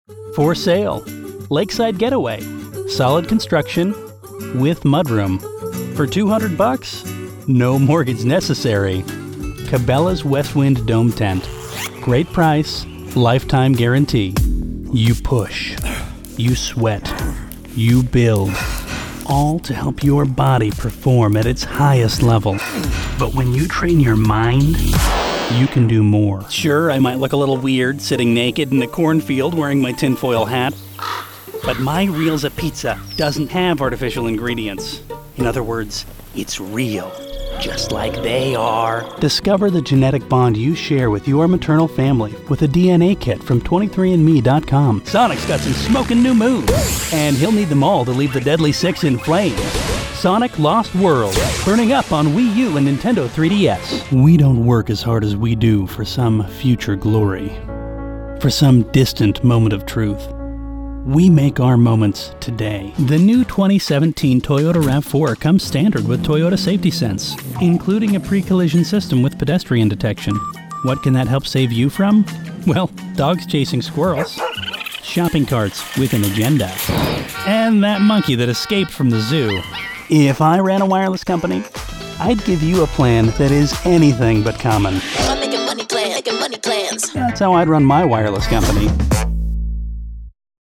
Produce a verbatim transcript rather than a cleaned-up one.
For sale. Lakeside Getaway. Solid construction with mudroom. For two hundred bucks, no mortgage necessary. Cabela's Westwind Dome Tent. Great price, lifetime guarantee. You push, you sweat, you build, all to help your body perform at its highest level. But when you train your mind, you can do more. Sure, I might look a little weird sitting naked in a cornfield wearing my tinfoil hat, but my Realza pizza doesn't have artificial ingredients. In other words, it's real, just like they are. Discover the genetic bond you share with your maternal family with a D N A kit from twenty-three and me dot com. Sonic's got some smoking new moves, and he'll need them all to leave the Deadly Six in flames. Sonic Lost World, burning up on Wii U and Nintendo three D S. We don't work as hard as we do for some future glory, for some distant moment of truth. We make our moments today. The new twenty seventeen Toyota RAV four comes standard with Toyota Safety Sense, including a pre-collision system with pedestrian detection. What can that help save you from? Well, dogs chasing squirrels, shopping carts with an agenda, and that monkey that escaped from the zoo. If I ran a wireless company, I'd give you a plan that is anything but common. I'm making money plans, making money plans. That's how I'd run my wireless company.